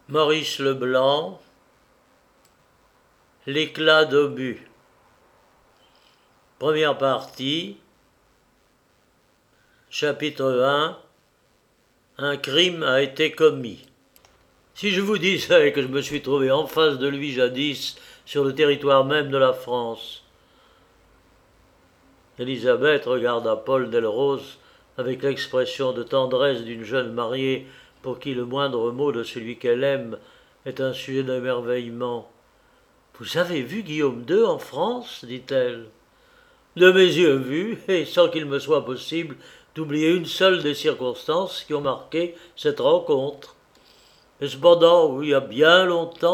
Maurice Leblanc, l'éclat d'obus. Première partie, chapitre 1, un crime a été commis. Si je vous disais que je me suis trouvé en face de lui jadis sur le territoire même de la France. Élisabeth regarda Paul Delrose avec l'expression de tendresse d'une jeune mariée pour qui le moindre mot de celui qu'elle aime est un sujet d'émerveillement. « Vous avez vu Guillaume II en France ?» dit-elle. « De mes yeux vus, et sans qu'il me soit possible d'oublier une seule des circonstances qui ont marqué cette rencontre. Et cependant, il y a bien longtemps. »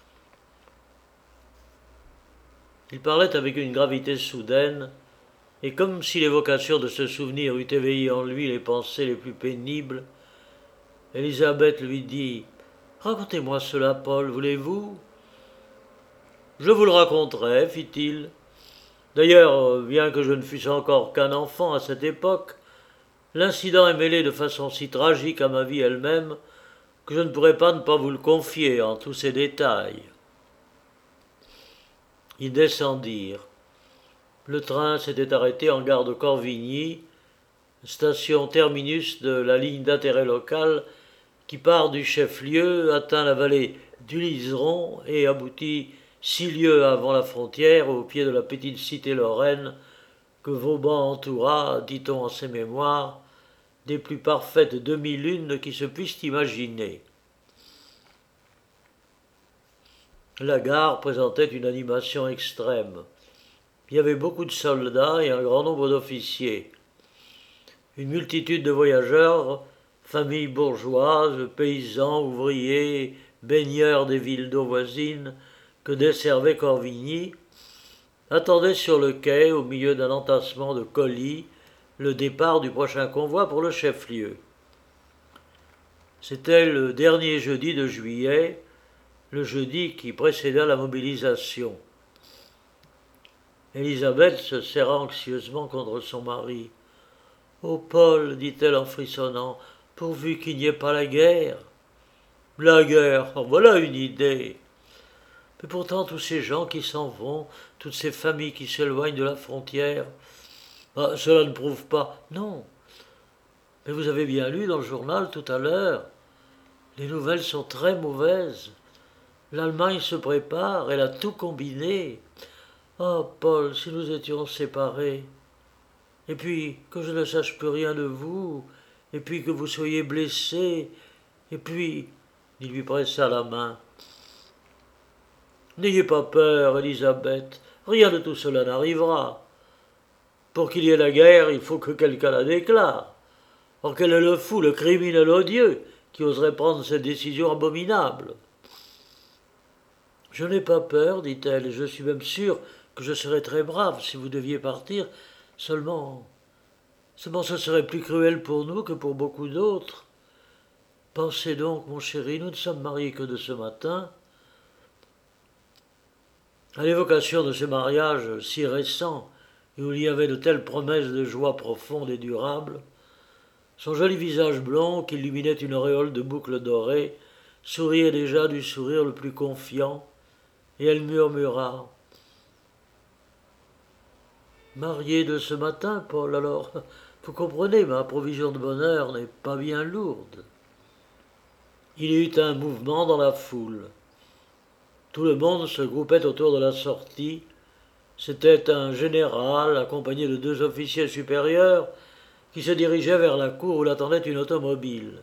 Il parlait avec une gravité soudaine, et comme si l'évocation de ce souvenir eût éveillé en lui les pensées les plus pénibles, Élisabeth lui dit « Racontez-moi cela, Paul, voulez-vous » ? « Je vous le raconterai, fit-il. D'ailleurs, bien que je ne fusse encore qu'un enfant à cette époque, l'incident est mêlé de façon si tragique à ma vie elle-même que je ne pourrais pas ne pas vous le confier en tous ses détails. » Ils descendirent. Le train s'était arrêté en gare de Corvigny, station terminus de la ligne d'intérêt local qui part du chef-lieu, atteint la vallée du Liseron et aboutit 6 lieues avant la frontière, au pied de la petite cité lorraine que Vauban entoura, dit-on en ses mémoires, des plus parfaites demi-lunes qui se puissent imaginer. La gare présentait une animation extrême. Il y avait beaucoup de soldats et un grand nombre d'officiers. Une multitude de voyageurs, familles bourgeoises, paysans, ouvriers, baigneurs des villes d'eau voisines que desservait Corvigny, attendaient sur le quai, au milieu d'un entassement de colis, le départ du prochain convoi pour le chef-lieu. C'était le dernier jeudi de juillet, le jeudi qui précéda la mobilisation. Élisabeth se serra anxieusement contre son mari. « Oh Paul, dit-elle en frissonnant, pourvu qu'il n'y ait pas la guerre. »« La guerre, en voilà une idée. Mais pourtant tous ces gens qui s'en vont, toutes ces familles qui s'éloignent de la frontière, cela ne prouve pas. » « Non. Mais vous avez bien lu dans le journal tout à l'heure. Les nouvelles sont très mauvaises. L'Allemagne se prépare, elle a tout combiné. Ah, Paul, si nous étions séparés. Et puis que je ne sache plus rien de vous, et puis que vous soyez blessé, et puis... » Il lui pressa la main. « N'ayez pas peur, Élisabeth, rien de tout cela n'arrivera. Pour qu'il y ait la guerre, il faut que quelqu'un la déclare. Or quel est le fou, le criminel odieux, qui oserait prendre cette décision abominable ? » « Je n'ai pas peur, dit-elle, et je suis même sûre que je serais très brave si vous deviez partir. Seulement ce serait plus cruel pour nous que pour beaucoup d'autres. Pensez donc, mon chéri, nous ne sommes mariés que de ce matin. » À l'évocation de ce mariage si récent et où il y avait de telles promesses de joie profonde et durable, son joli visage blond qu'illuminait une auréole de boucles dorées souriait déjà du sourire le plus confiant, et elle murmura « Marié de ce matin, Paul, alors, vous comprenez, ma provision de bonheur n'est pas bien lourde. » Il y eut un mouvement dans la foule. Tout le monde se groupait autour de la sortie. C'était un général, accompagné de 2 officiers supérieurs, qui se dirigeait vers la cour où l'attendait une automobile.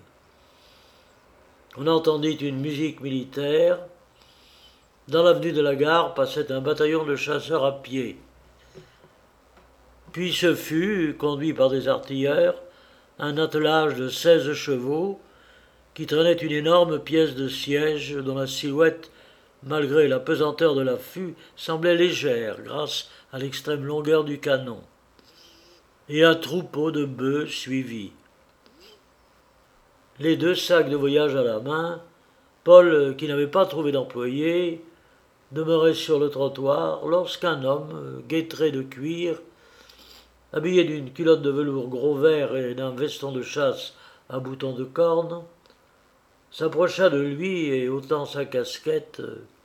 On entendit une musique militaire. Dans l'avenue de la gare passait un bataillon de chasseurs à pied. Puis ce fut, conduit par des artilleurs, un attelage de 16 chevaux qui traînait une énorme pièce de siège dont la silhouette, malgré la pesanteur de l'affût, semblait légère grâce à l'extrême longueur du canon. Et un troupeau de bœufs suivit. Les 2 sacs de voyage à la main, Paul, qui n'avait pas trouvé d'employé, demeurait sur le trottoir lorsqu'un homme, guêtré de cuir, habillé d'une culotte de velours gros vert et d'un veston de chasse à boutons de corne, s'approcha de lui et ôtant sa casquette.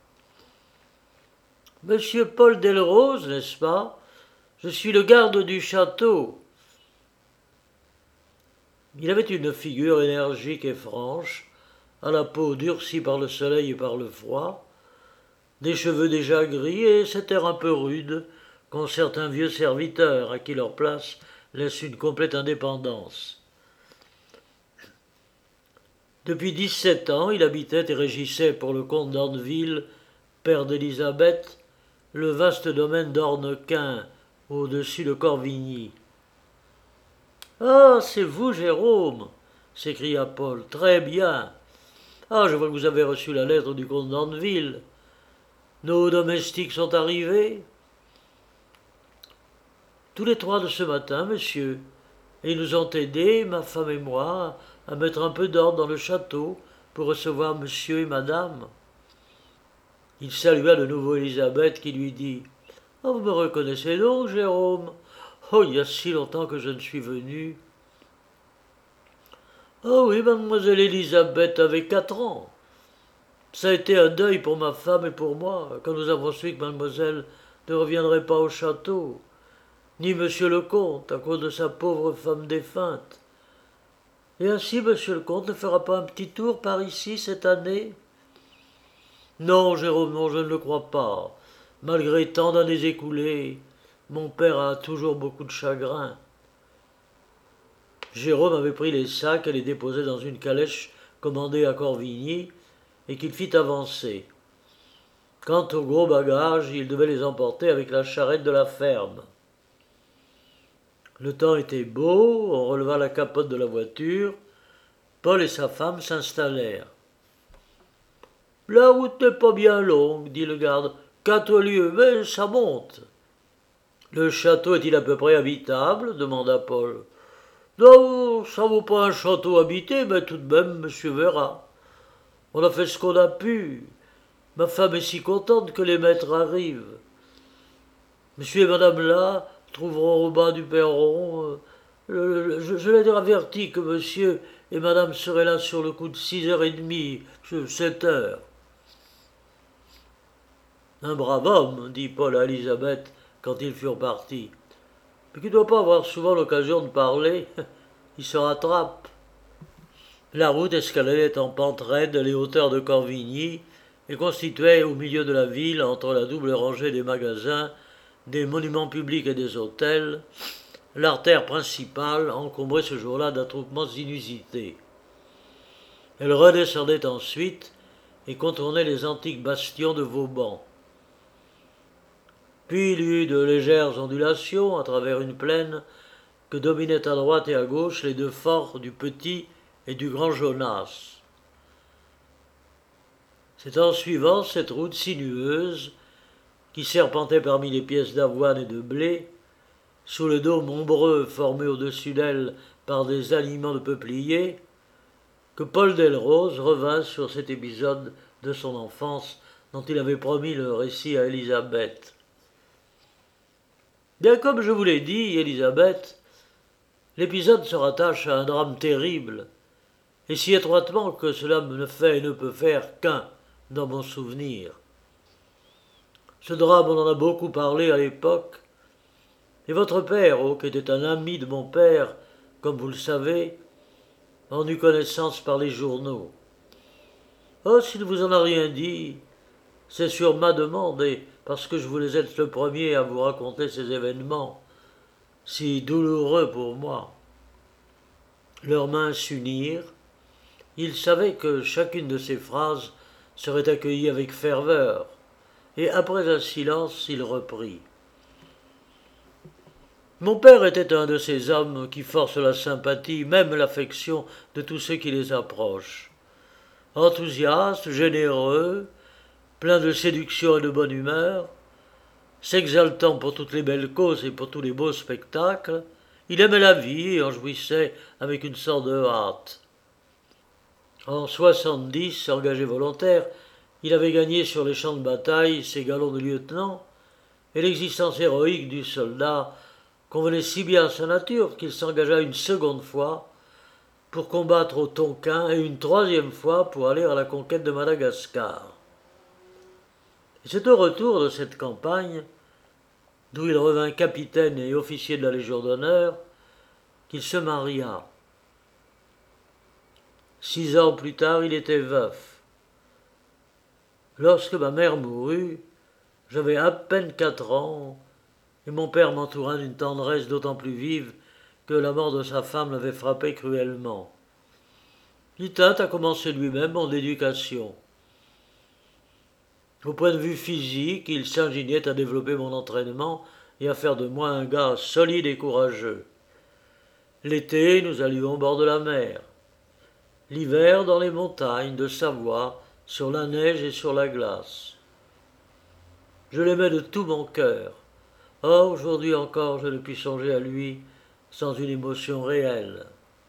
Monsieur Paul Delrose, n'est-ce pas? Je suis le garde du château. Il avait une figure énergique et franche, à la peau durcie par le soleil et par le froid, des cheveux déjà gris et cet air un peu rude qu'ont certains vieux serviteurs à qui leur place laisse une complète indépendance. Depuis 17 ans, il habitait et régissait pour le comte d'Andeville, père d'Élisabeth, le vaste domaine d'Ornequin, au-dessus de Corvigny. Ah, c'est vous, Jérôme s'écria Paul. Très bien. Ah, je vois que vous avez reçu la lettre du comte d'Andeville. Nos domestiques sont arrivés? Tous les trois de ce matin, monsieur, et ils nous ont aidés, ma femme et moi, à mettre un peu d'ordre dans le château pour recevoir monsieur et madame. Il salua de nouveau Élisabeth qui lui dit « Oh, vous me reconnaissez donc, Jérôme? Oh, il y a si longtemps que je ne suis venu. » Oh oui, mademoiselle Élisabeth avait 4 ans. Ça a été un deuil pour ma femme et pour moi, quand nous avons su que mademoiselle ne reviendrait pas au château, ni monsieur le comte, à cause de sa pauvre femme défunte. Et ainsi, monsieur le comte ne fera pas un petit tour par ici cette année? Non, Jérôme, non, je ne le crois pas. Malgré tant d'années écoulées, mon père a toujours beaucoup de chagrin. Jérôme avait pris les sacs et les déposait dans une calèche commandée à Corvigny et qu'il fit avancer. Quant aux gros bagages, il devait les emporter avec la charrette de la ferme. Le temps était beau, on releva la capote de la voiture. Paul et sa femme s'installèrent. « La route n'est pas bien longue, dit le garde. 4 lieues, mais ça monte. »« Le château est-il à peu près habitable ?» demanda Paul. « Non, ça vaut pas un château habité, mais tout de même, monsieur verra. On a fait ce qu'on a pu. Ma femme est si contente que les maîtres arrivent. Monsieur et madame là trouveront au bas du perron. Je leur avertis que monsieur et madame seraient là sur le coup de 6h30, 7h. Un brave homme, dit Paul à Élisabeth quand ils furent partis. Mais qui ne doit pas avoir souvent l'occasion de parler. Il se rattrape. La route escaladait en pente raide les hauteurs de Corvigny et constituait au milieu de la ville, entre la double rangée des magasins, des monuments publics et des hôtels, l'artère principale encombrée ce jour-là d'attroupements inusités. Elle redescendait ensuite et contournait les antiques bastions de Vauban. Puis il y eut de légères ondulations à travers une plaine que dominaient à droite et à gauche les 2 forts du Petit et du Grand Jonas. C'est en suivant cette route sinueuse qui serpentait parmi les pièces d'avoine et de blé, sous le dôme ombreux formé au-dessus d'elle par des aliments de peupliers, que Paul Delrose revint sur cet épisode de son enfance dont il avait promis le récit à Élisabeth. Bien comme je vous l'ai dit, Élisabeth, l'épisode se rattache à un drame terrible, et si étroitement que cela ne fait et ne peut faire qu'un dans mon souvenir. Ce drame, on en a beaucoup parlé à l'époque, et votre père, qui était un ami de mon père, comme vous le savez, en eut connaissance par les journaux. Oh, s'il ne vous en a rien dit, c'est sur ma demande et parce que je voulais être le premier à vous raconter ces événements, si douloureux pour moi. Leurs mains s'unirent. Il savait que chacune de ces phrases serait accueillie avec ferveur, et après un silence, il reprit. Mon père était un de ces hommes qui forcent la sympathie, même l'affection de tous ceux qui les approchent. Enthousiaste, généreux, plein de séduction et de bonne humeur, s'exaltant pour toutes les belles causes et pour tous les beaux spectacles, il aimait la vie et en jouissait avec une sorte de hâte. En 70, engagé volontaire, il avait gagné sur les champs de bataille ses galons de lieutenant, et l'existence héroïque du soldat convenait si bien à sa nature qu'il s'engagea une seconde fois pour combattre au Tonkin et une troisième fois pour aller à la conquête de Madagascar. Et c'est au retour de cette campagne, d'où il revint capitaine et officier de la Légion d'honneur, qu'il se maria. 6 ans plus tard, il était veuf. Lorsque ma mère mourut, j'avais à peine 4 ans, et mon père m'entoura d'une tendresse d'autant plus vive que la mort de sa femme l'avait frappé cruellement. Il tint à commencer lui-même mon éducation. Au point de vue physique, il s'ingignait à développer mon entraînement et à faire de moi un gars solide et courageux. L'été, nous allions au bord de la mer. L'hiver, dans les montagnes de Savoie, sur la neige et sur la glace. Je l'aimais de tout mon cœur. Or, aujourd'hui encore, je ne puis songer à lui sans une émotion réelle.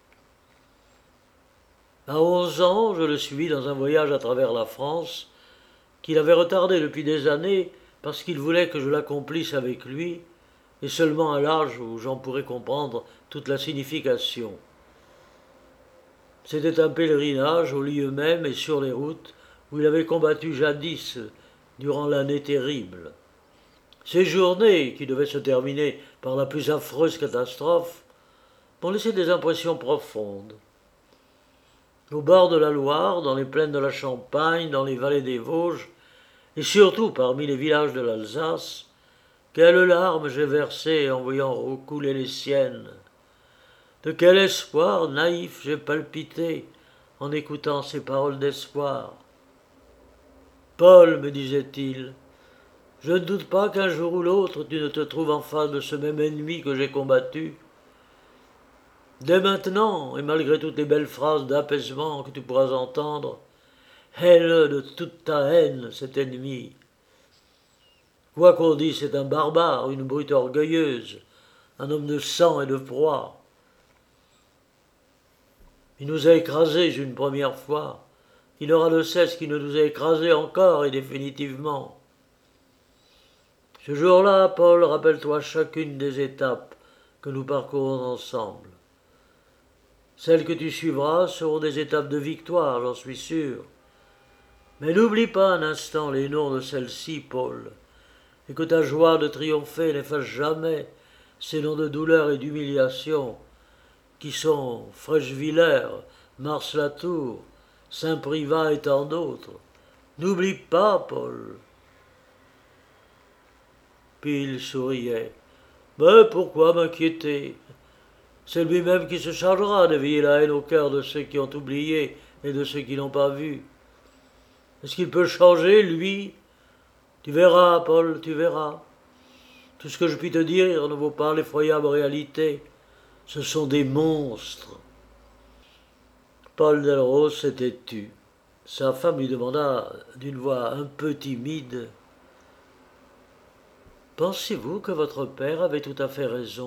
À 11 ans, je le suivis dans un voyage à travers la France, qu'il avait retardé depuis des années parce qu'il voulait que je l'accomplisse avec lui, et seulement à l'âge où j'en pourrais comprendre toute la signification. C'était un pèlerinage au lieu même et sur les routes où il avait combattu jadis durant l'année terrible. Ces journées, qui devaient se terminer par la plus affreuse catastrophe, m'ont laissé des impressions profondes. Au bord de la Loire, dans les plaines de la Champagne, dans les vallées des Vosges, et surtout parmi les villages de l'Alsace, quelles larmes j'ai versées en voyant recouler les siennes. De quel espoir naïf j'ai palpité en écoutant ces paroles d'espoir. Paul, me disait-il, je ne doute pas qu'un jour ou l'autre tu ne te trouves en face de ce même ennemi que j'ai combattu. Dès maintenant, et malgré toutes les belles phrases d'apaisement que tu pourras entendre, hais-le de toute ta haine, cet ennemi. Quoi qu'on dise, c'est un barbare, une brute orgueilleuse, un homme de sang et de proie. Il nous a écrasés une première fois. Il aura de cesse qu'il ne nous a écrasés encore et définitivement. Ce jour-là, Paul, rappelle-toi chacune des étapes que nous parcourons ensemble. Celles que tu suivras seront des étapes de victoire, j'en suis sûr. Mais n'oublie pas un instant les noms de celles-ci, Paul, et que ta joie de triompher n'efface jamais ces noms de douleur et d'humiliation qui sont Frechevillers, Mars-Latour, Saint-Privat et tant d'autres. N'oublie pas, Paul. Puis il souriait. Mais pourquoi m'inquiéter? C'est lui-même qui se chargera d'éveiller la haine au cœur de ceux qui ont oublié et de ceux qui n'ont pas vu. Est-ce qu'il peut changer, lui? Tu verras, Paul, tu verras. Tout ce que je puis te dire ne vaut pas l'effroyable réalité. Ce sont des monstres. Paul Delrose s'était tu. Sa femme lui demanda d'une voix un peu timide « Pensez-vous que votre père avait tout à fait raison ?»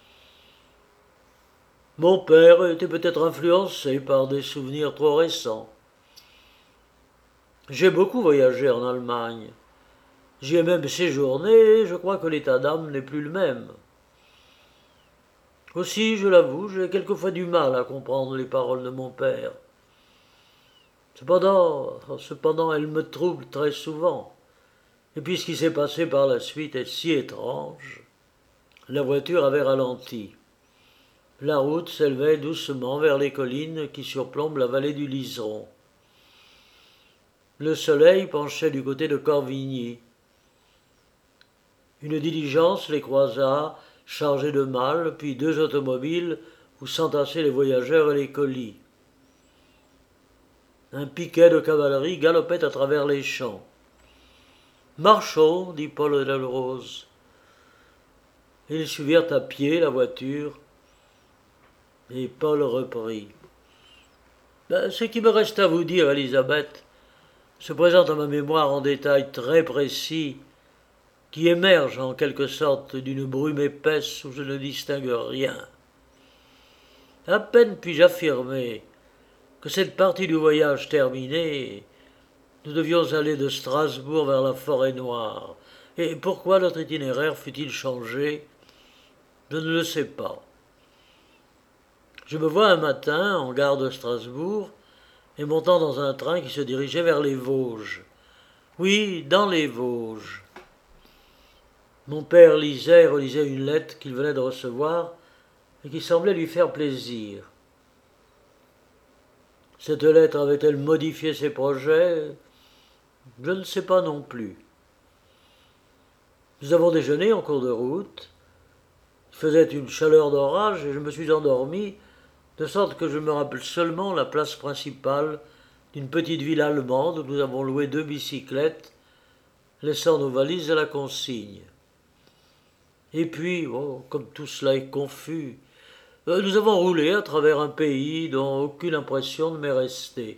Mon père était peut-être influencé par des souvenirs trop récents. J'ai beaucoup voyagé en Allemagne. J'y ai même séjourné et je crois que l'état d'âme n'est plus le même. Aussi, je l'avoue, j'ai quelquefois du mal à comprendre les paroles de mon père. Cependant, elles me troublent très souvent. Et puis ce qui s'est passé par la suite est si étrange. La voiture avait ralenti. La route s'élevait doucement vers les collines qui surplombent la vallée du Liseron. Le soleil penchait du côté de Corvigny. Une diligence les croisa, chargée de malles, puis 2 automobiles où s'entassaient les voyageurs et les colis. Un piquet de cavalerie galopait à travers les champs. « Marchons, dit Paul Delrose. Ils suivirent à pied la voiture, et Paul reprit. Ce qui me reste à vous dire, Elisabeth, se présente à ma mémoire en détails très précis, qui émergent en quelque sorte d'une brume épaisse où je ne distingue rien. À peine puis-je affirmer que cette partie du voyage terminée, nous devions aller de Strasbourg vers la Forêt-Noire. Et pourquoi notre itinéraire fut-il changé? Je ne le sais pas. Je me vois un matin en gare de Strasbourg et montant dans un train qui se dirigeait vers les Vosges. Oui, dans les Vosges. Mon père lisait et relisait une lettre qu'il venait de recevoir et qui semblait lui faire plaisir. Cette lettre avait-elle modifié ses projets? Je ne sais pas non plus. Nous avons déjeuné en cours de route. Il faisait une chaleur d'orage et je me suis endormi, de sorte que je me rappelle seulement la place principale d'une petite ville allemande où nous avons loué 2 bicyclettes, laissant nos valises à la consigne. Et puis, comme tout cela est confus, nous avons roulé à travers un pays dont aucune impression ne m'est restée.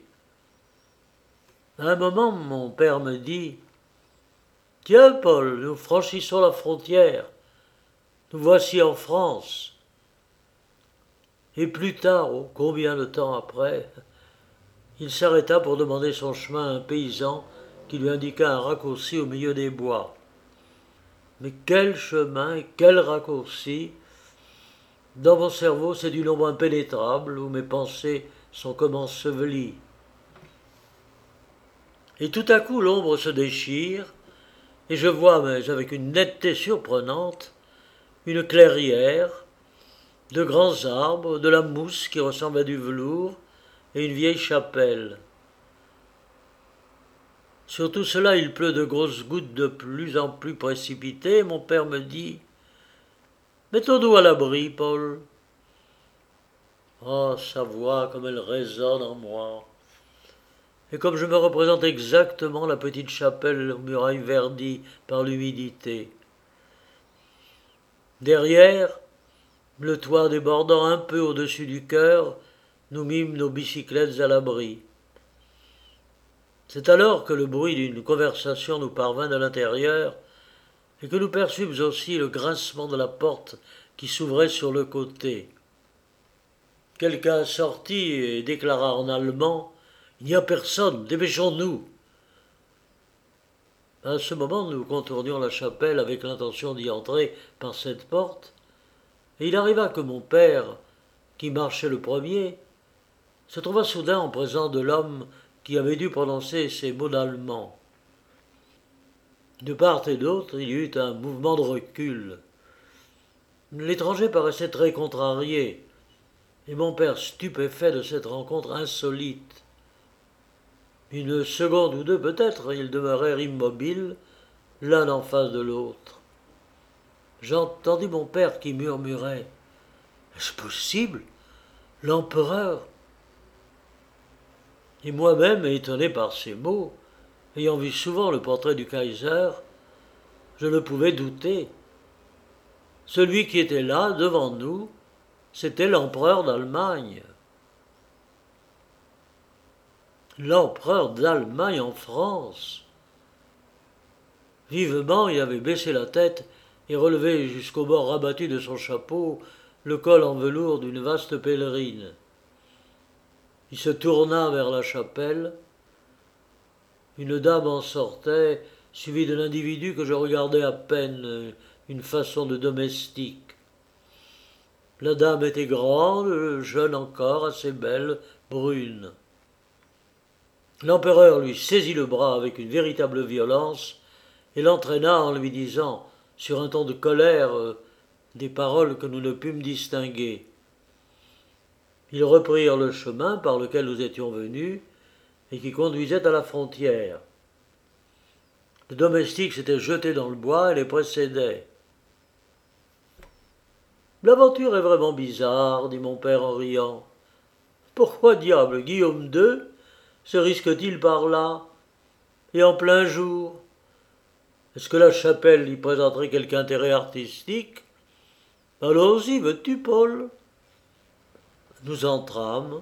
À un moment, mon père me dit « Tiens, Paul, nous franchissons la frontière. Nous voici en France. » Et plus tard, combien de temps après, il s'arrêta pour demander son chemin à un paysan qui lui indiqua un raccourci au milieu des bois. Mais quel chemin et quel raccourci! Dans mon cerveau, c'est du nombre impénétrable où mes pensées sont comme ensevelies. Et tout à coup, l'ombre se déchire, et je vois, mais avec une netteté surprenante, une clairière, de grands arbres, de la mousse qui ressemble à du velours, et une vieille chapelle. Sur tout cela, il pleut de grosses gouttes de plus en plus précipitées, et mon père me dit « Mettons-nous à l'abri, Paul. » Oh, sa voix, comme elle résonne en moi. Et comme je me représente exactement la petite chapelle aux murailles verdies par l'humidité. Derrière, le toit débordant un peu au-dessus du chœur, nous mîmes nos bicyclettes à l'abri. C'est alors que le bruit d'une conversation nous parvint de l'intérieur et que nous perçûmes aussi le grincement de la porte qui s'ouvrait sur le côté. Quelqu'un sortit et déclara en allemand « Il n'y a personne, dépêchons-nous !» À ce moment, nous contournions la chapelle avec l'intention d'y entrer par cette porte, et il arriva que mon père, qui marchait le premier, se trouva soudain en présence de l'homme qui avait dû prononcer ces mots d'allemand. De part et d'autre, il y eut un mouvement de recul. L'étranger paraissait très contrarié, et mon père stupéfait de cette rencontre insolite. Une seconde ou deux peut-être, ils demeurèrent immobiles, l'un en face de l'autre. J'entendis mon père qui murmurait « Est-ce possible? L'empereur ?» Et moi-même, étonné par ces mots, ayant vu souvent le portrait du Kaiser, je ne pouvais douter. Celui qui était là, devant nous, c'était l'empereur d'Allemagne. L'empereur d'Allemagne en France. Vivement, il avait baissé la tête et relevé jusqu'au bord rabattu de son chapeau le col en velours d'une vaste pèlerine. Il se tourna vers la chapelle. Une dame en sortait, suivie d'un individu que je regardais à peine, une façon de domestique. La dame était grande, jeune encore, assez belle, brune. L'empereur lui saisit le bras avec une véritable violence et l'entraîna en lui disant, sur un ton de colère, des paroles que nous ne pûmes distinguer. Ils reprirent le chemin par lequel nous étions venus et qui conduisait à la frontière. Le domestique s'était jeté dans le bois et les précédait. « L'aventure est vraiment bizarre, dit mon père en riant. Pourquoi diable Guillaume II se risque-t-il par là, et en plein jour? Est-ce que la chapelle y présenterait quelque intérêt artistique? Allons-y, veux-tu, Paul? » Nous entrâmes.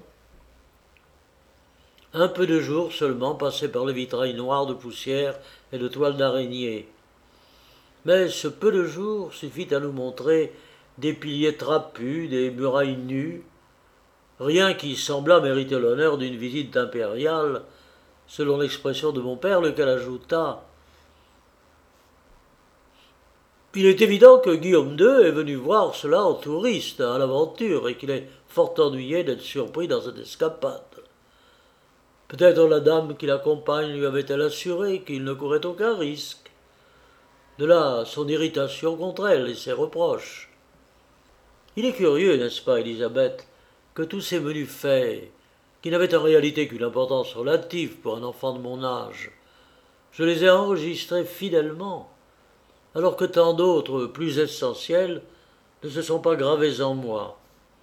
Un peu de jour seulement passait par le vitrail noir de poussière et de toiles d'araignée. Mais ce peu de jour suffit à nous montrer des piliers trapus, des murailles nues, rien qui semblât mériter l'honneur d'une visite impériale, selon l'expression de mon père, lequel ajouta « Il est évident que Guillaume II est venu voir cela en touriste, à l'aventure, et qu'il est fort ennuyé d'être surpris dans cette escapade. Peut-être la dame qui l'accompagne lui avait-elle assuré qu'il ne courait aucun risque. De là son irritation contre elle et ses reproches. Il est curieux, n'est-ce pas, Élisabeth, que tous ces menus faits, qui n'avaient en réalité qu'une importance relative pour un enfant de mon âge, je les ai enregistrés fidèlement, alors que tant d'autres, plus essentiels, ne se sont pas gravés en moi.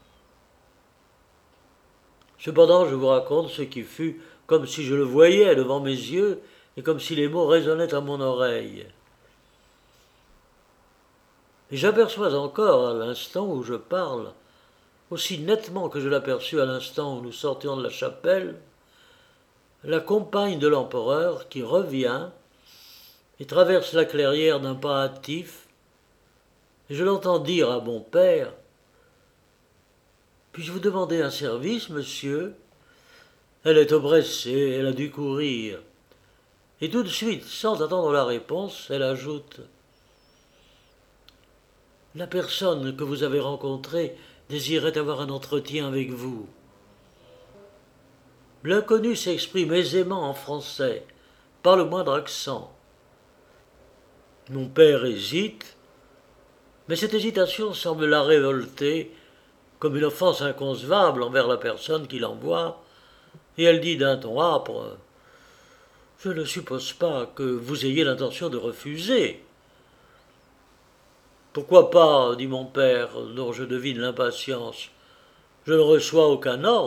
Cependant, je vous raconte ce qui fut comme si je le voyais devant mes yeux et comme si les mots résonnaient à mon oreille. Et j'aperçois encore, à l'instant où je parle, aussi nettement que je l'aperçus à l'instant où nous sortions de la chapelle, la compagne de l'empereur qui revient et traverse la clairière d'un pas hâtif, et je l'entends dire à mon père « Puis-je vous demander un service, monsieur ?» Elle est oppressée, elle a dû courir. Et tout de suite, sans attendre la réponse, elle ajoute « La personne que vous avez rencontrée désirait avoir un entretien avec vous. » L'inconnu s'exprime aisément en français, pas le moindre accent. Mon père hésite, mais cette hésitation semble la révolter, comme une offense inconcevable envers la personne qui l'envoie, et elle dit d'un ton âpre « Je ne suppose pas que vous ayez l'intention de refuser. » « Pourquoi pas, dit mon père, dont je devine l'impatience. Je ne reçois aucun ordre. »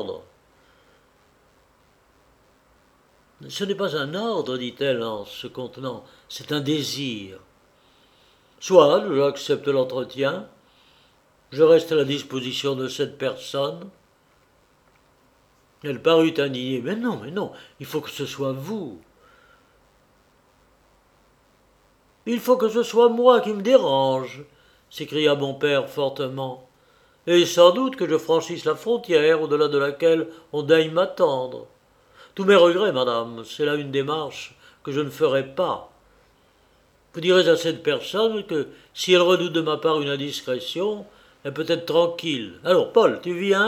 « Ce n'est pas un ordre, dit-elle en se contenant, c'est un désir. Soit, j'accepte l'entretien, je reste à la disposition de cette personne. » Elle parut indignée. « Mais non, il faut que ce soit vous. » « Il faut que ce soit moi qui me dérange, » s'écria mon père fortement, « et sans doute que je franchisse la frontière au-delà de laquelle on daigne m'attendre. Tous mes regrets, madame, c'est là une démarche que je ne ferai pas. Vous direz à cette personne que si elle redoute de ma part une indiscrétion, elle peut être tranquille. Alors, Paul, tu viens ?»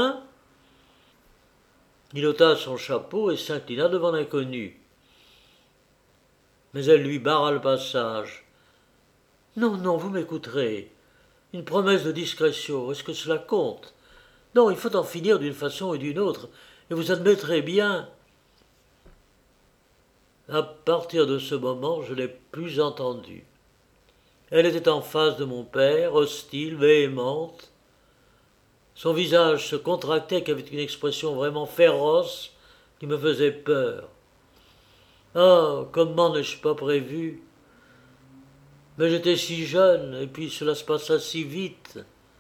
Il ôta son chapeau et s'inclina devant l'inconnu. Mais elle lui barra le passage. « Non, vous m'écouterez. Une promesse de discrétion, est-ce que cela compte? Non, il faut en finir d'une façon ou d'une autre, et vous admettrez bien. » À partir de ce moment, je n'ai plus entendu. Elle était en face de mon père, hostile, véhémente. Son visage se contractait avec une expression vraiment féroce qui me faisait peur. Ah, comment n'ai-je pas prévu? Mais j'étais si jeune, et puis cela se passa si vite.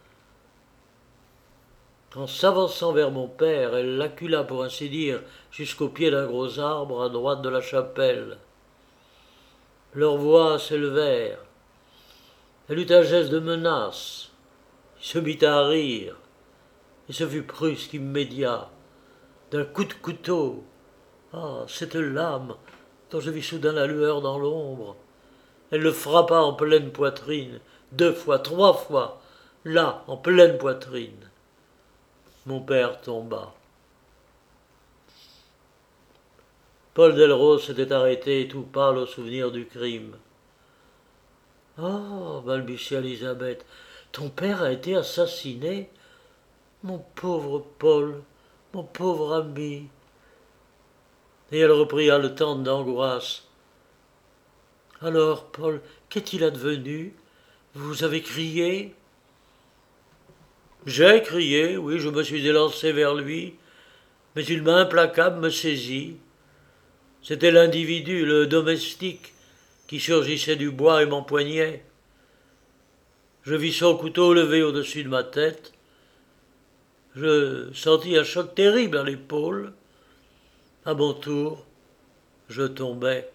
En s'avançant vers mon père, elle l'acula, pour ainsi dire, jusqu'au pied d'un gros arbre à droite de la chapelle. Leurs voix s'élevèrent. Elle eut un geste de menace. Il se mit à rire, et ce fut brusque, immédiat, d'un coup de couteau. Ah, cette lame dont je vis soudain la lueur dans l'ombre. Elle le frappa en pleine poitrine, 2 fois, 3 fois, là, en pleine poitrine. Mon père tomba. Paul Delros s'était arrêté, tout pâle au souvenir du crime. « Oh, balbutia Elisabeth, ton père a été assassiné? Mon pauvre Paul, mon pauvre ami. » Et elle reprit haletante d'angoisse. « Alors, Paul, qu'est-il advenu? Vous avez crié? » J'ai crié, oui, je me suis élancé vers lui, mais une main implacable me saisit. C'était l'individu, le domestique, qui surgissait du bois et m'empoignait. Je vis son couteau levé au-dessus de ma tête. Je sentis un choc terrible à l'épaule. À mon tour, je tombais.